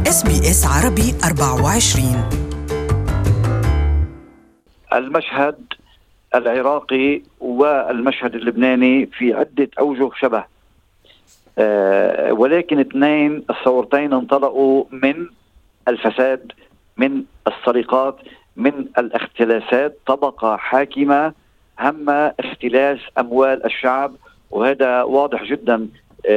SBS عربي 24. المشهد العراقي والمشهد اللبناني في عدة أوجه شبه، ولكن الثورتين انطلقوا من الفساد، من السرقات، من الاختلاسات. طبقة حاكمة هم اختلاس أموال الشعب، وهذا واضح جدا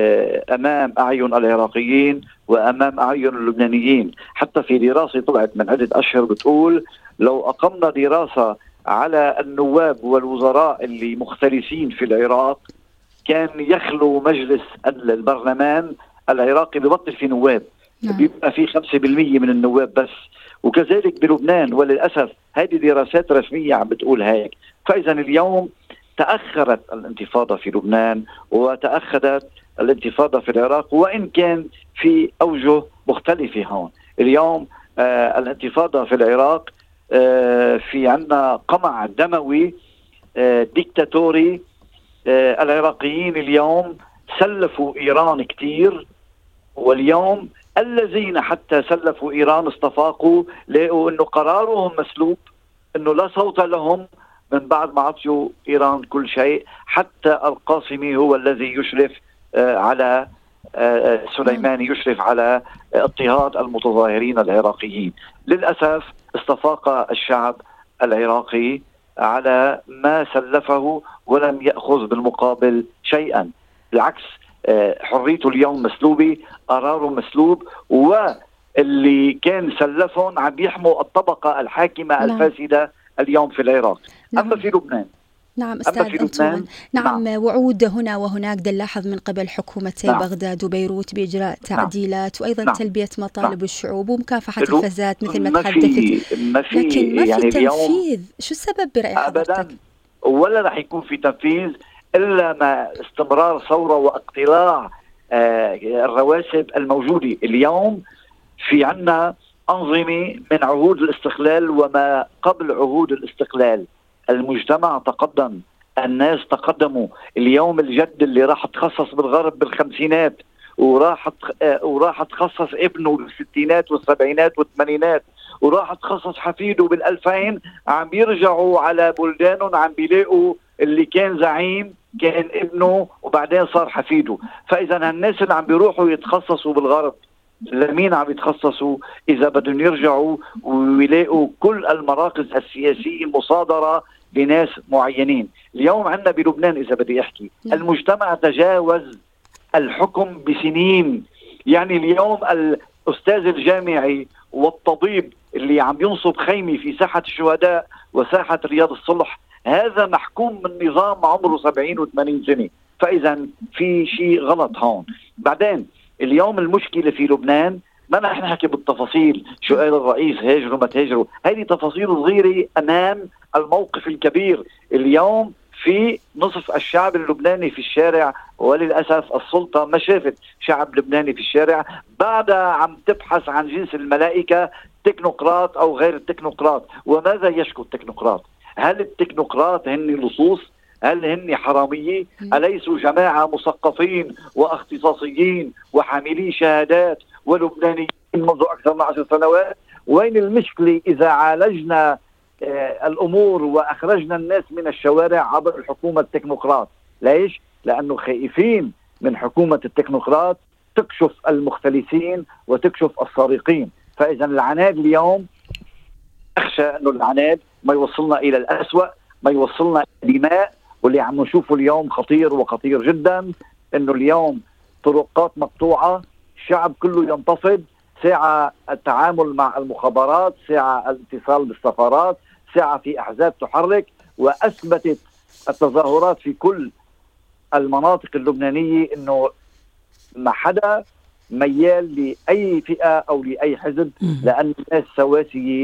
أمام أعين العراقيين وأمام أعين اللبنانيين. حتى في دراسة طلعت من عدة أشهر بتقول لو أقمنا دراسة على النواب والوزراء اللي مختلسين في العراق كان يخلو مجلس البرلمان العراقي ببطل في نواب، بيبقى في 5% من النواب بس. وكذلك بلبنان، وللأسف هذه دراسات رسمية عم بتقول هيك. فإذا اليوم تأخرت الانتفاضة في لبنان وتأخرت الانتفاضة في العراق، وإن كان في أوجه مختلفة. هون اليوم الانتفاضة في العراق في عنا قمع دموي ديكتاتوري. العراقيين اليوم سلفوا إيران كتير، واليوم الذين حتى سلفوا إيران استفاقوا، لقوا أنه قرارهم مسلوب، أنه لا صوت لهم من بعد ما عطيوا إيران كل شيء. حتى القاسمي هو الذي يشرف على سليماني يشرف على اضطهاد المتظاهرين العراقيين. للأسف استفاق الشعب العراقي على ما سلفه ولم يأخذ بالمقابل شيئا، بالعكس حريته اليوم مسلوبة، قراره مسلوب، واللي كان سلفهم عم يحموا الطبقة الحاكمة الفاسدة اليوم في العراق. أما في لبنان، نعم أستاذ أنطون، نعم وعود هنا وهناك نلاحظ من قبل حكومتي بغداد وبيروت بإجراء تعديلات وأيضا تلبية مطالب الشعوب ومكافحة الفساد مثل ما تحدثت، لكن ما في يعني تنفيذ. شو السبب برأي حضرتك؟ أبدا، ولا رح يكون في تنفيذ إلا ما استمرار ثورة واقتلاع الرواسب الموجودة. اليوم في عنا أنظمة من عهود الاستقلال وما قبل عهود الاستقلال. المجتمع تقدم، الناس تقدموا. اليوم الجد اللي راح تخصص بالغرب بالخمسينات وراح تخصص ابنه بالستينات والسبعينات والثمانينات وراح تخصص حفيده بال2000، عم بيرجعوا على بلدانهم عم بيلاقوا اللي كان زعيم كان ابنه وبعدين صار حفيده. فإذا الناس اللي عم بيروحوا يتخصصوا بالغرب لمين عم يتخصصوا إذا بدهم يرجعوا ويلاقوا كل المراكز السياسية مصادرة لناس معينين؟ اليوم عندنا بلبنان إذا بدي أحكي المجتمع تجاوز الحكم بسنين. يعني اليوم الأستاذ الجامعي والطبيب اللي عم ينصب خيمة في ساحة الشهداء وساحة رياض الصلح هذا محكوم من نظام عمره 70 و80 سنة. فإذا في شيء غلط هون. بعدين اليوم المشكلة في لبنان ما نحن نحكي بالتفاصيل، شو قال الرئيس هاجروا ما تهاجروا، هذه تفاصيل صغيرة أمام الموقف الكبير. اليوم في نصف الشعب اللبناني في الشارع، وللأسف السلطة ما شافت شعب لبناني في الشارع، بعدها عم تبحث عن جنس الملائكة، تكنوقراط أو غير التكنوقراط. وماذا يشكو التكنوقراط؟ هل التكنوقراط هن لصوص؟ هل هن حرامية؟ أليسوا جماعة مثقفين واختصاصيين وحاملين شهادات ولبنانيين منذ أكثر من 10 سنوات؟ وين المشكلة إذا عالجنا الأمور وأخرجنا الناس من الشوارع عبر الحكومة التكنوقراط؟ ليش؟ لأنه خائفين من حكومة التكنوقراط تكشف المختلسين وتكشف السارقين. فإذا العناد اليوم أخشى أنه العناد ما يوصلنا إلى الأسوأ، ما يوصلنا إلى دماء. واللي عم نشوفه اليوم خطير وخطير جدا، انه اليوم طرقات مقطوعة، الشعب كله ينتفض، ساعة التعامل مع المخابرات، ساعة الاتصال بالسفارات، ساعة في احزاب تحرك. واثبتت التظاهرات في كل المناطق اللبنانية انه ما حدا ميال لأي فئة او لأي حزب، لأن الناس سواسية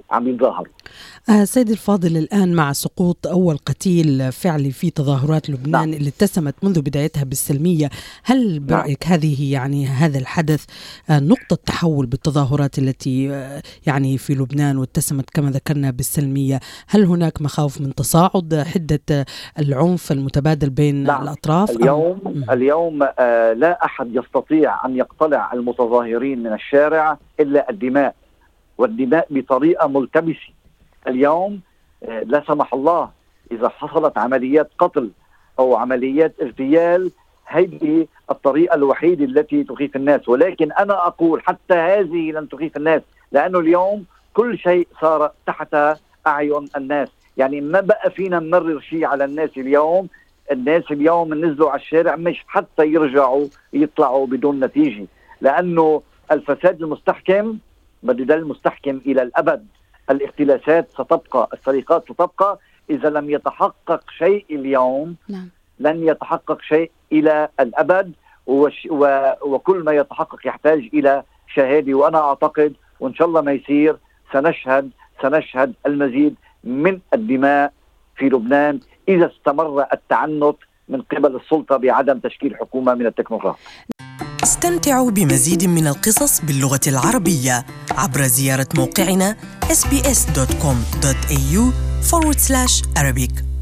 عم يتظاهروا. سيدي الفاضل، الآن مع سقوط أول قتيل فعلي في تظاهرات لبنان اللي اتسمت منذ بدايتها بالسلمية، هل برأيك هذه يعني هذا الحدث نقطة تحول بالتظاهرات التي يعني في لبنان واتسمت كما ذكرنا بالسلمية؟ هل هناك مخاوف من تصاعد حدة العنف المتبادل بين الأطراف؟ اليوم لا أحد يستطيع أن يقتلع المتظاهرين من الشارع إلا الدماء، والدماء بطريقة ملتبسة. اليوم لا سمح الله إذا حصلت عمليات قتل أو عمليات اغتيال، هذه الطريقة الوحيدة التي تخيف الناس. ولكن أنا أقول حتى هذه لن تخيف الناس، لأنه اليوم كل شيء صار تحت أعين الناس. يعني ما بقى فينا نمرر شيء على الناس اليوم. الناس اليوم نزلوا على الشارع مش حتى يرجعوا يطلعوا بدون نتيجة، لأنه الفساد المستحكم بده يضل مستحكم إلى الأبد. الاختلاسات ستبقى، السرقات ستبقى. إذا لم يتحقق شيء اليوم لن يتحقق شيء إلى الأبد، وكل ما يتحقق يحتاج إلى شهادة. وأنا أعتقد وإن شاء الله ما يصير سنشهد المزيد من الدماء في لبنان إذا استمر التعنت من قبل السلطة بعدم تشكيل حكومة من التكنوقراط. استمتعوا بمزيد من القصص باللغة العربية عبر زيارة موقعنا sbs.com.au/Arabic.